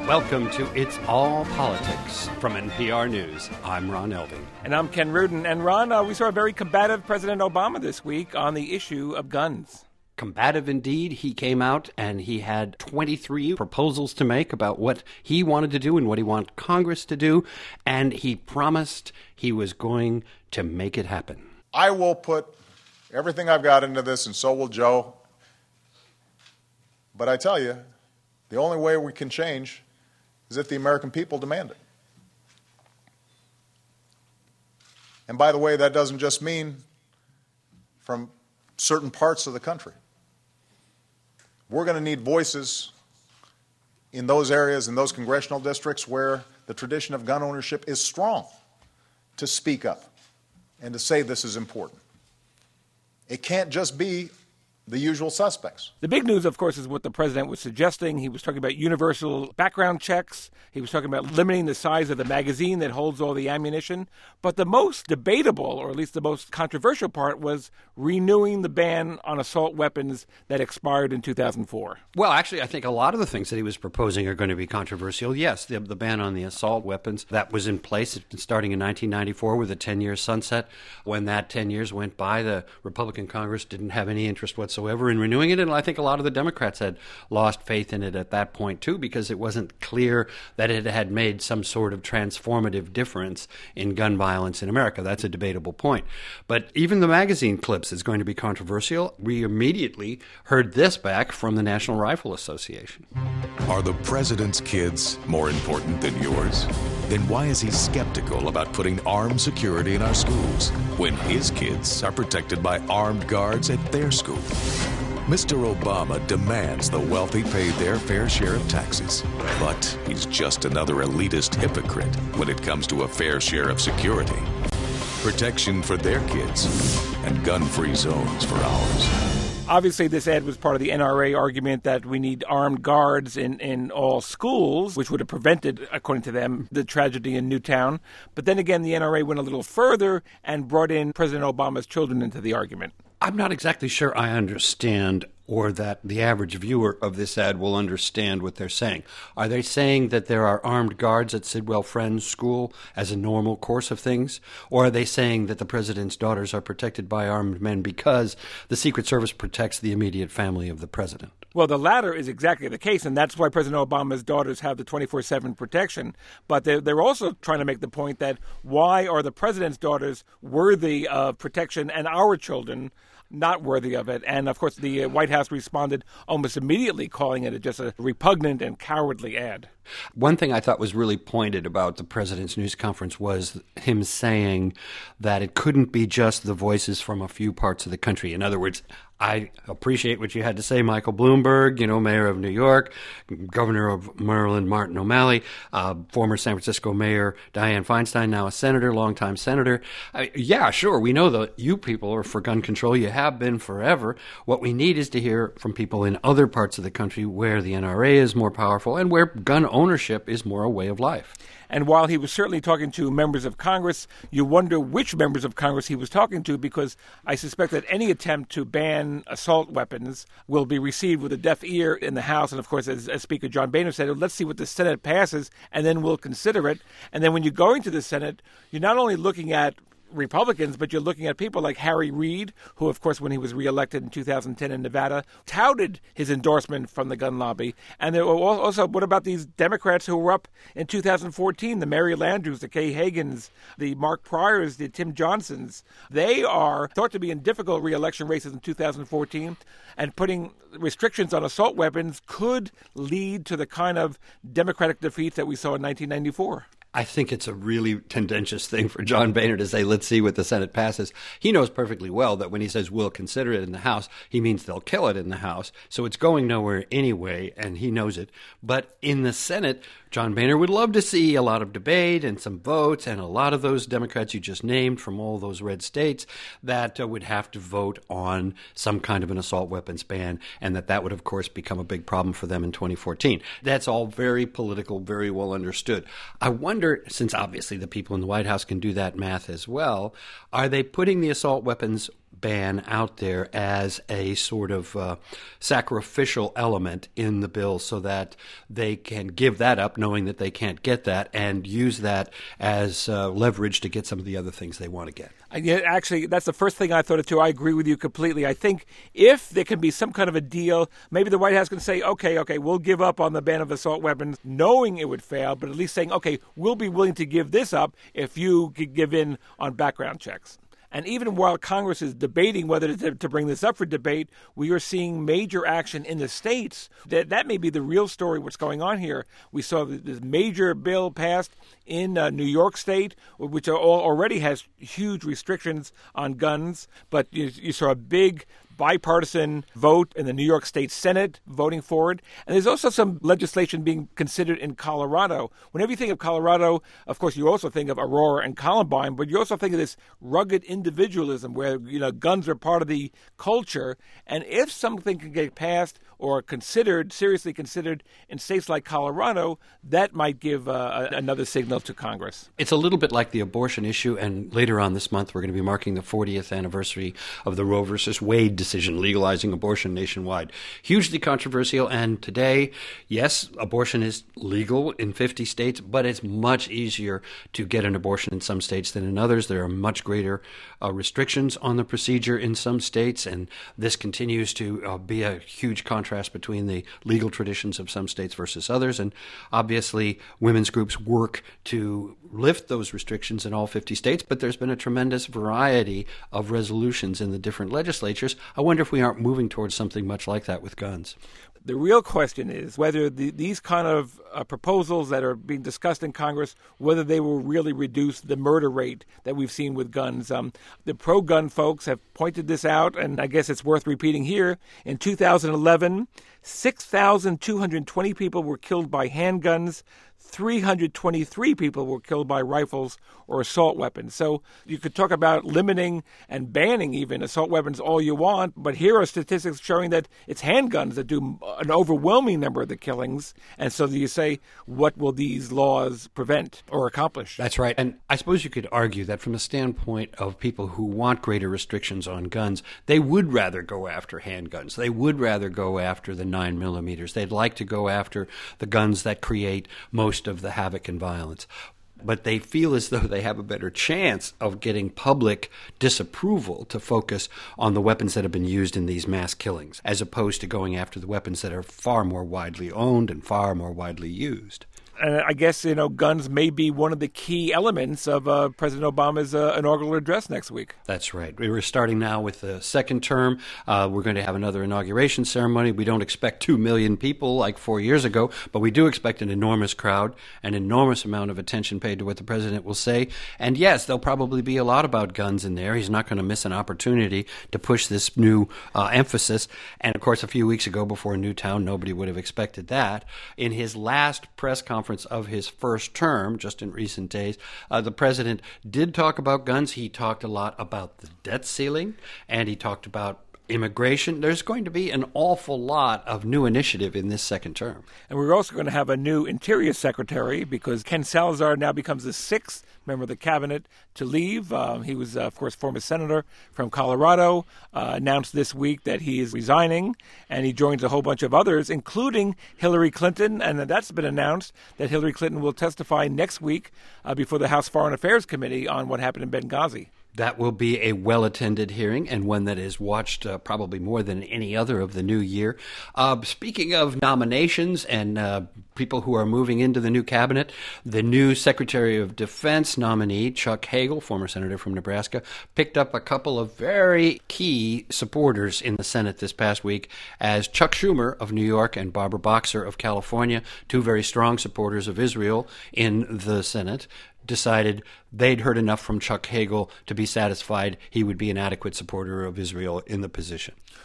Welcome to It's All Politics from NPR News. I'm Ron Elving. And I'm Ken Rudin. And Ron, we saw a very combative President Obama this week on the issue of guns. Combative indeed. He came out and he had 23 proposals to make about what he wanted to do and what he wanted Congress to do. And he promised he was going to make it happen. I will put everything I've got into this, and so will Joe. But I tell you, the only way we can change is if the American people demand it. And by the way, that doesn't just mean from certain parts of the country. We're going to need voices in those areas, in those congressional districts where the tradition of gun ownership is strong, to speak up and to say this is important. It can't just be the usual suspects. The big news, of course, is what the president was suggesting. He was talking about universal background checks. He was talking about limiting the size of the magazine that holds all the ammunition. But the most debatable, or at least the most controversial part, was renewing the ban on assault weapons that expired in 2004. Well, actually, I think a lot of the things that he was proposing are going to be controversial. Yes, the ban on the assault weapons, that was in place. It's been starting in 1994 with a 10-year sunset. When that 10 years went by, the Republican Congress didn't have any interest whatsoever in renewing it, and I think a lot of the Democrats had lost faith in it at that point too, because it wasn't clear that it had made some sort of transformative difference in gun violence in America. That's a debatable point. But even the magazine clips is going to be controversial. We immediately heard this back from the National Rifle Association. Are the president's kids more important than yours? Then why is he skeptical about putting armed security in our schools when his kids are protected by armed guards at their school? Mr. Obama demands the wealthy pay their fair share of taxes, but he's just another elitist hypocrite when it comes to a fair share of security. Protection for their kids and gun-free zones for ours. Obviously, this ad was part of the NRA argument that we need armed guards in all schools, which would have prevented, according to them, the tragedy in Newtown. But then again, the NRA went a little further and brought in President Obama's children into the argument. I'm not exactly sure I understand, or that the average viewer of this ad will understand what they're saying. Are they saying that there are armed guards at Sidwell Friends School as a normal course of things? Or are they saying that the president's daughters are protected by armed men because the Secret Service protects the immediate family of the president? Well, the latter is exactly the case, and that's why President Obama's daughters have the 24/7 protection. But they're also trying to make the point that why are the president's daughters worthy of protection and our children not worthy of it? And, of course, the White House responded almost immediately, calling it just a repugnant and cowardly ad. One thing I thought was really pointed about the president's news conference was him saying that it couldn't be just the voices from a few parts of the country. In other words, I appreciate what you had to say, Michael Bloomberg, mayor of New York, governor of Maryland, Martin O'Malley, former San Francisco mayor Dianne Feinstein, now a senator, longtime senator. Yeah, sure, we know that you people are for gun control. You have been forever. What we need is to hear from people in other parts of the country where the NRA is more powerful and where gun ownership is more a way of life. And while he was certainly talking to members of Congress, you wonder which members of Congress he was talking to, because I suspect that any attempt to ban assault weapons will be received with a deaf ear in the House. And, of course, as Speaker John Boehner said, let's see what the Senate passes, and then we'll consider it. And then when you're going to the Senate, you're not only looking at Republicans, but you're looking at people like Harry Reid, who, of course, when he was reelected in 2010 in Nevada, touted his endorsement from the gun lobby. And there were also, what about these Democrats who were up in 2014, the Mary Landrieux, the Kay Hagans, the Mark Pryors, the Tim Johnsons? They are thought to be in difficult reelection races in 2014, and putting restrictions on assault weapons could lead to the kind of Democratic defeats that we saw in 1994. I think it's a really tendentious thing for John Boehner to say, let's see what the Senate passes. He knows perfectly well that when he says we'll consider it in the House, he means they'll kill it in the House. So it's going nowhere anyway, and he knows it. But in the Senate, John Boehner would love to see a lot of debate and some votes, and a lot of those Democrats you just named from all those red states that would have to vote on some kind of an assault weapons ban, and that would, of course, become a big problem for them in 2014. That's all very political, very well understood. I wonder, since obviously the people in the White House can do that math as well, are they putting the assault weapons ban out there as a sort of sacrificial element in the bill so that they can give that up knowing that they can't get that and use that as leverage to get some of the other things they want to get. Yeah, actually, that's the first thing I thought of, too. I agree with you completely. I think if there can be some kind of a deal, maybe the White House can say, okay, we'll give up on the ban of assault weapons, knowing it would fail, but at least saying, okay, we'll be willing to give this up if you could give in on background checks. And even while Congress is debating whether to bring this up for debate, we are seeing major action in the states. That may be the real story, what's going on here. We saw this major bill passed in New York State, which already has huge restrictions on guns. But you saw a big bipartisan vote in the New York State Senate voting for it. And there's also some legislation being considered in Colorado. Whenever you think of Colorado, of course, you also think of Aurora and Columbine, but you also think of this rugged individualism where, guns are part of the culture. And if something can get passed or seriously considered in states like Colorado, that might give another signal to Congress. It's a little bit like the abortion issue, and later on this month we're going to be marking the 40th anniversary of the Roe versus Wade decision legalizing abortion nationwide. Hugely controversial, and today, yes, abortion is legal in 50 states, but it's much easier to get an abortion in some states than in others. There are much greater restrictions on the procedure in some states, and this continues to be a huge contrast between the legal traditions of some states versus others. And obviously, women's groups work to lift those restrictions in all 50 states, but there's been a tremendous variety of resolutions in the different legislatures. I wonder if we aren't moving towards something much like that with guns. The real question is whether these kind of proposals that are being discussed in Congress, whether they will really reduce the murder rate that we've seen with guns. The pro-gun folks have pointed this out, and I guess it's worth repeating here. In 2011, 6,220 people were killed by handguns. 323 people were killed by rifles or assault weapons. So you could talk about limiting and banning even assault weapons all you want, but here are statistics showing that it's handguns that do an overwhelming number of the killings. And so you say, what will these laws prevent or accomplish? That's right. And I suppose you could argue that from the standpoint of people who want greater restrictions on guns, they would rather go after handguns. They would rather go after the 9mm. They'd like to go after the guns that create most of the havoc and violence. But they feel as though they have a better chance of getting public disapproval to focus on the weapons that have been used in these mass killings, as opposed to going after the weapons that are far more widely owned and far more widely used. And I guess, guns may be one of the key elements of President Obama's inaugural address next week. That's right. We were starting now with the second term. We're going to have another inauguration ceremony. We don't expect 2 million people like 4 years ago, but we do expect an enormous crowd, an enormous amount of attention paid to what the president will say. And yes, there'll probably be a lot about guns in there. He's not going to miss an opportunity to push this new emphasis. And of course, a few weeks ago before Newtown, nobody would have expected that. In his last press conference of his first term, just in recent days, the president did talk about guns. He talked a lot about the debt ceiling, and he talked about immigration. There's going to be an awful lot of new initiative in this second term. And we're also going to have a new Interior Secretary because Ken Salazar now becomes the sixth member of the cabinet to leave. He was, of course, former senator from Colorado, announced this week that he is resigning, and he joins a whole bunch of others, including Hillary Clinton, and that's been announced that Hillary Clinton will testify next week before the House Foreign Affairs Committee on what happened in Benghazi. That will be a well-attended hearing and one that is watched probably more than any other of the new year. Speaking of nominations and people who are moving into the new cabinet, the new Secretary of Defense nominee, Chuck Hagel, former senator from Nebraska, picked up a couple of very key supporters in the Senate this past week as Chuck Schumer of New York and Barbara Boxer of California, two very strong supporters of Israel in the Senate, decided they'd heard enough from Chuck Hagel to be satisfied he would be an adequate supporter of Israel in the position.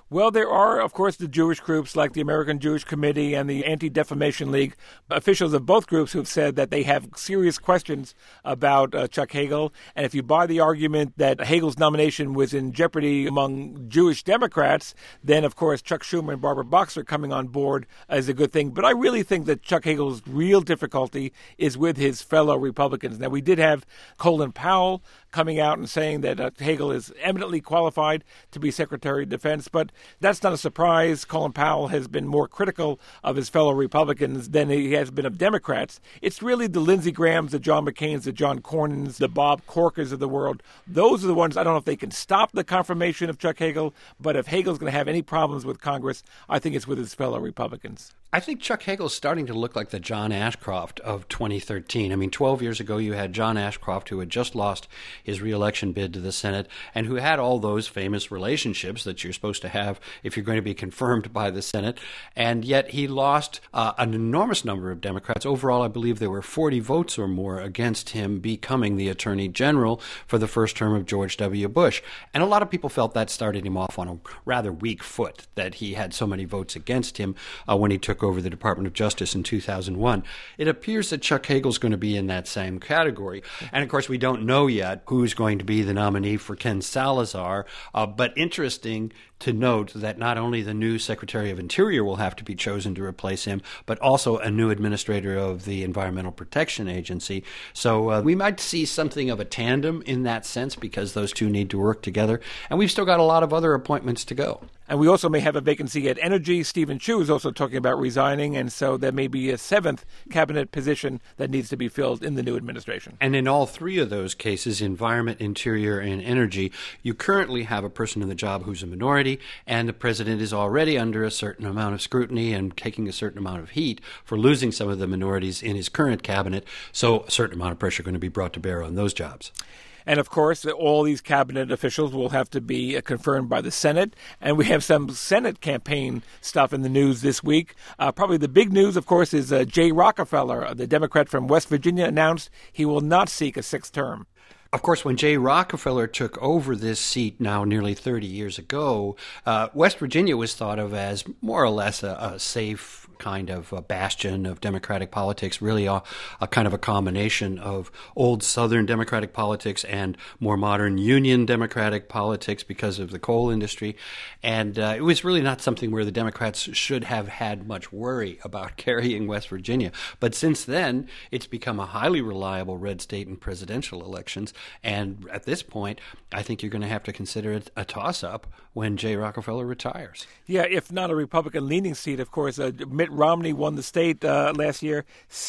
Well, there are, of course, the Jewish groups like the American Jewish Committee and the Anti-Defamation League, officials of both groups who have said that they have serious questions about Chuck Hagel. And if you buy the argument that Hagel's nomination was in jeopardy among Jewish Democrats, then, of course, Chuck Schumer and Barbara Boxer coming on board is a good thing. But I really think that Chuck Hagel's real difficulty is with his fellow Republicans. Now, we did have Colin Powell coming out and saying that Hagel is eminently qualified to be Secretary of Defense, but that's not a surprise. Colin Powell has been more critical of his fellow Republicans than he has been of Democrats. It's really the Lindsey Grahams, the John McCains, the John Cornyn's, the Bob Corkers of the world. Those are the ones, I don't know if they can stop the confirmation of Chuck Hagel, but if Hagel's going to have any problems with Congress, I think it's with his fellow Republicans. I think Chuck Hagel's starting to look like the John Ashcroft of 2013. I mean, 12 years ago, you had John Ashcroft, who had just lost his reelection bid to the Senate and who had all those famous relationships that you're supposed to have if you're going to be confirmed by the Senate. And yet he lost an enormous number of Democrats. Overall, I believe there were 40 votes or more against him becoming the Attorney General for the first term of George W. Bush. And a lot of people felt that started him off on a rather weak foot, that he had so many votes against him when he took over the Department of Justice in 2001. It appears that Chuck Hagel's going to be in that same category. And of course, we don't know yet who's going to be the nominee for Ken Salazar, but interesting to note that not only the new Secretary of Interior will have to be chosen to replace him, but also a new administrator of the Environmental Protection Agency. So we might see something of a tandem in that sense because those two need to work together. And we've still got a lot of other appointments to go. And we also may have a vacancy at Energy. Stephen Chu is also talking about resigning, and so there may be a seventh cabinet position that needs to be filled in the new administration. And in all three of those cases, Environment, Interior, and Energy, you currently have a person in the job who's a minority, and the president is already under a certain amount of scrutiny and taking a certain amount of heat for losing some of the minorities in his current cabinet, so a certain amount of pressure going to be brought to bear on those jobs. And, of course, all these cabinet officials will have to be confirmed by the Senate. And we have some Senate campaign stuff in the news this week. Probably the big news, of course, is Jay Rockefeller, the Democrat from West Virginia, announced he will not seek a sixth term. Of course, when Jay Rockefeller took over this seat now nearly 30 years ago, West Virginia was thought of as more or less a safe kind of a bastion of Democratic politics, really a kind of a combination of old Southern Democratic politics and more modern Union Democratic politics because of the coal industry. And it was really not something where the Democrats should have had much worry about carrying West Virginia. But since then, it's become a highly reliable red state in presidential elections. And at this point, I think you're going to have to consider it a toss-up when Jay Rockefeller retires. Yeah, if not a Republican-leaning seat, of course. Mitt Romney won the state last year,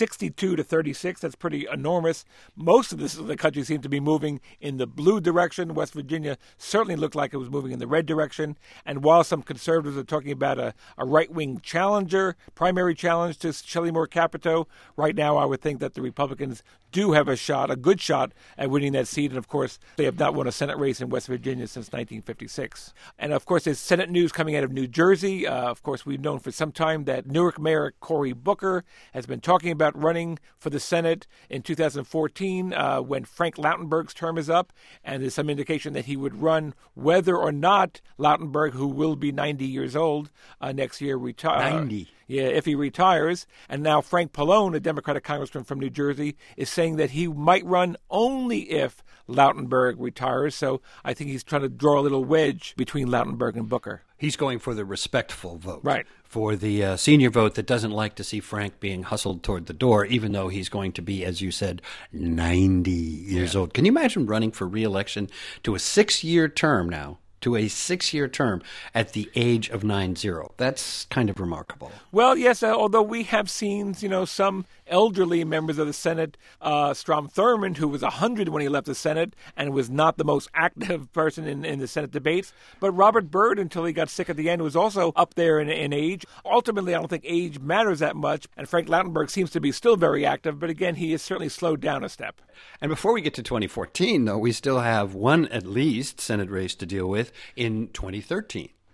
62-36. That's pretty enormous. Most of the country seemed to be moving in the blue direction. West Virginia certainly looked like it was moving in the red direction. And while some conservatives are talking about a right-wing challenger, primary challenge to Shelley Moore Capito, right now I would think that the Republicans do have a good shot at winning that seat. And, of course, they have not won a Senate race in West Virginia since 1956. And, of course, there's Senate news coming out of New Jersey. Of course, we've known for some time that Newark Mayor Cory Booker has been talking about running for the Senate in 2014 when Frank Lautenberg's term is up. And there's some indication that he would run whether or not Lautenberg, who will be 90 years old next year, retire. 90. Yeah, if he retires. And now Frank Pallone, a Democratic congressman from New Jersey, is saying that he might run only if Lautenberg retires. So I think he's trying to draw a little wedge between Lautenberg and Booker. He's going for the respectful vote. Right. For the senior vote that doesn't like to see Frank being hustled toward the door, even though he's going to be, as you said, 90 years old. Can you imagine running for re-election to a 6-year term now? To a 6-year term at the age of 90. That's kind of remarkable. Well, yes, although we have seen, some elderly members of the Senate, Strom Thurmond, who was 100 when he left the Senate and was not the most active person in the Senate debates. But Robert Byrd, until he got sick at the end, was also up there in age. Ultimately, I don't think age matters that much. And Frank Lautenberg seems to be still very active. But again, he has certainly slowed down a step. And before we get to 2014, though, we still have one at least Senate race to deal with in 2013.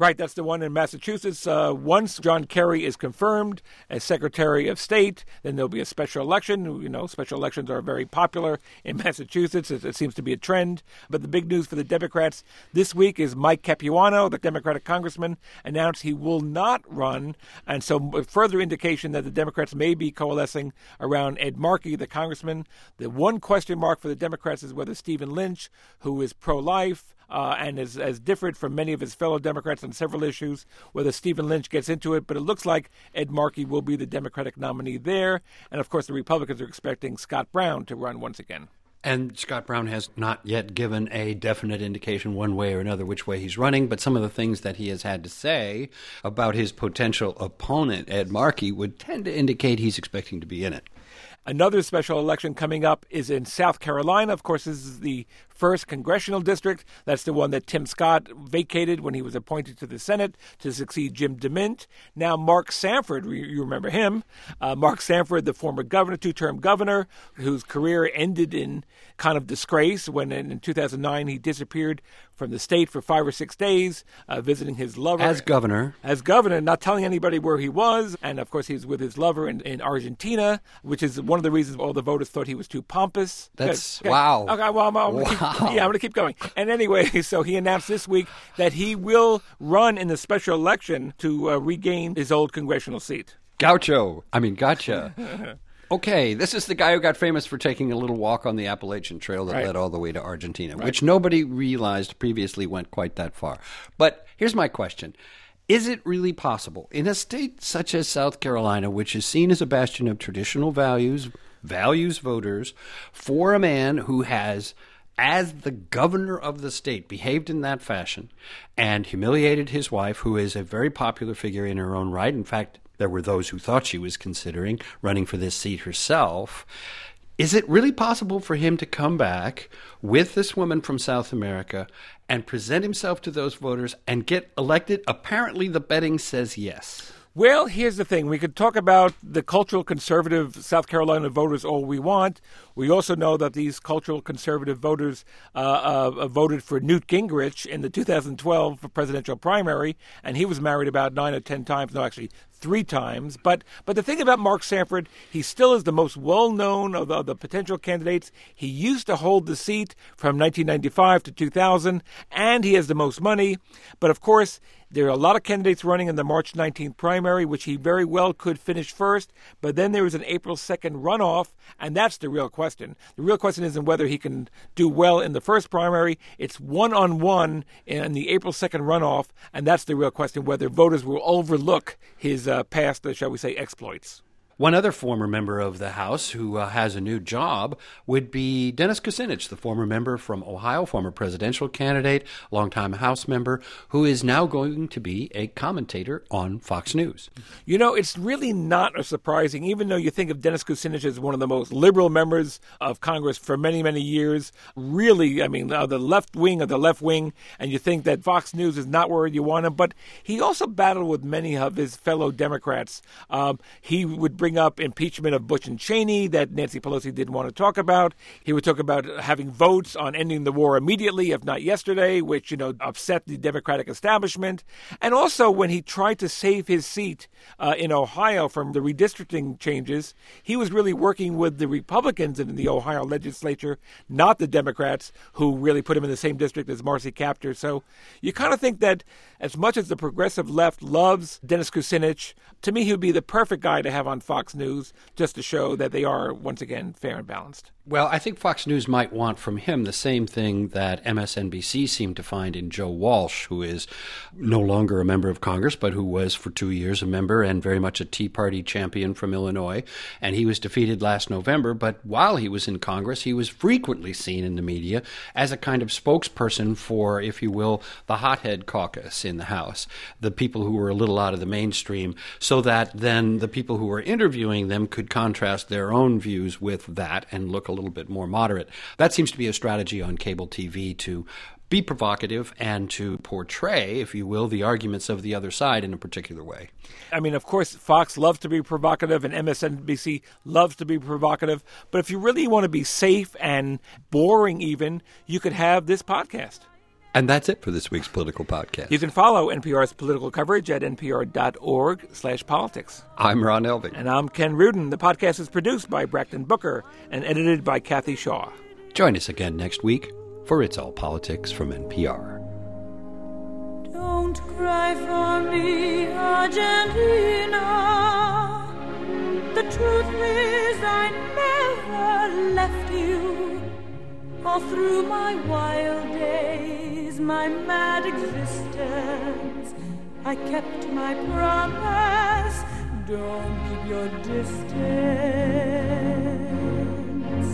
Right, that's the one in Massachusetts. Once John Kerry is confirmed as Secretary of State, then there'll be a special election. You know, special elections are very popular in Massachusetts. It seems to be a trend. But the big news for the Democrats this week is Mike Capuano, the Democratic congressman, announced he will not run. And so further indication that the Democrats may be coalescing around Ed Markey, the congressman. The one question mark for the Democrats is whether Stephen Lynch, who is pro-life, and is different from many of his fellow Democrats on several issues, whether Stephen Lynch gets into it. But it looks like Ed Markey will be the Democratic nominee there. And, of course, the Republicans are expecting Scott Brown to run once again. And Scott Brown has not yet given a definite indication one way or another which way he's running, but some of the things that he has had to say about his potential opponent, Ed Markey, would tend to indicate he's expecting to be in it. Another special election coming up is in South Carolina. Of course, this is the first congressional district. That's the one that Tim Scott vacated when he was appointed to the Senate to succeed Jim DeMint. Now, Mark Sanford, you remember him. Mark Sanford, the former governor, two-term governor, whose career ended in kind of disgrace when in 2009 he disappeared from the state for 5 or 6 days, visiting his lover. As governor, not telling anybody where he was. And, of course, he's with his lover in Argentina, which is one of the reasons all the voters thought he was too pompous. That's wow. Okay, well, I'm going to keep going. And anyway, so he announced this week that he will run in the special election to regain his old congressional seat. Gotcha. Okay, this is the guy who got famous for taking a little walk on the Appalachian Trail that led all the way to Argentina, which nobody realized previously went quite that far. But here's my question. Is it really possible, in a state such as South Carolina, which is seen as a bastion of traditional values voters, for a man who has, as the governor of the state, behaved in that fashion and humiliated his wife, who is a very popular figure in her own right? In fact, there were those who thought she was considering running for this seat herself. Is it really possible for him to come back with this woman from South America and present himself to those voters and get elected? Apparently, the betting says yes. Well, here's the thing. We could talk about the cultural conservative South Carolina voters all we want. We also know that these cultural conservative voters voted for Newt Gingrich in the 2012 presidential primary, and he was married about 9 or 10 times. No, actually, 3 times. But the thing about Mark Sanford, he still is the most well-known of the potential candidates. He used to hold the seat from 1995 to 2000, and he has the most money. But, of course, there are a lot of candidates running in the March 19th primary, which he very well could finish first. But then there is an April 2nd runoff, and that's the real question. The real question isn't whether he can do well in the first primary. It's one-on-one in the April 2nd runoff, and that's the real question, whether voters will overlook his past, shall we say, exploits. One other former member of the House who has a new job would be Dennis Kucinich, the former member from Ohio, former presidential candidate, longtime House member, who is now going to be a commentator on Fox News. You know, it's really not surprising, even though you think of Dennis Kucinich as one of the most liberal members of Congress for many, many years. Really, I mean, the left wing of the left wing, and you think that Fox News is not where you want him. But he also battled with many of his fellow Democrats. He would bring up impeachment of Bush and Cheney that Nancy Pelosi didn't want to talk about. He would talk about having votes on ending the war immediately, if not yesterday, which, upset the Democratic establishment. And also when he tried to save his seat in Ohio from the redistricting changes, he was really working with the Republicans in the Ohio legislature, not the Democrats, who really put him in the same district as Marcy Kaptur. So you kind of think that as much as the progressive left loves Dennis Kucinich, to me he would be the perfect guy to have on Fox News, just to show that they are, once again, fair and balanced. Well, I think Fox News might want from him the same thing that MSNBC seemed to find in Joe Walsh, who is no longer a member of Congress, but who was for 2 years a member and very much a Tea Party champion from Illinois. And he was defeated last November, but while he was in Congress, he was frequently seen in the media as a kind of spokesperson for, if you will, the hothead caucus in the House, the people who were a little out of the mainstream, so that then the people who were interviewing them could contrast their own views with that and look a little bit more moderate. That seems to be a strategy on cable TV to be provocative and to portray, if you will, the arguments of the other side in a particular way. I mean, of course, Fox loves to be provocative and MSNBC loves to be provocative. But if you really want to be safe and boring even, you could have this podcast. And that's it for this week's Political Podcast. You can follow NPR's political coverage at npr.org/politics. I'm Ron Elving. And I'm Ken Rudin. The podcast is produced by Brackton Booker and edited by Kathy Shaw. Join us again next week for It's All Politics from NPR. Don't cry for me, Argentina. The truth is I never left you. All through my wild days, my mad existence, I kept my promise. Don't keep your distance.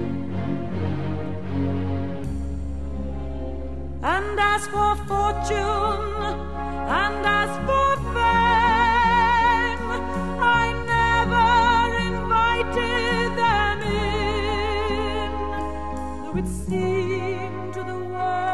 And as for fortune, and as for fame, I never invited them in. Though it seemed to the world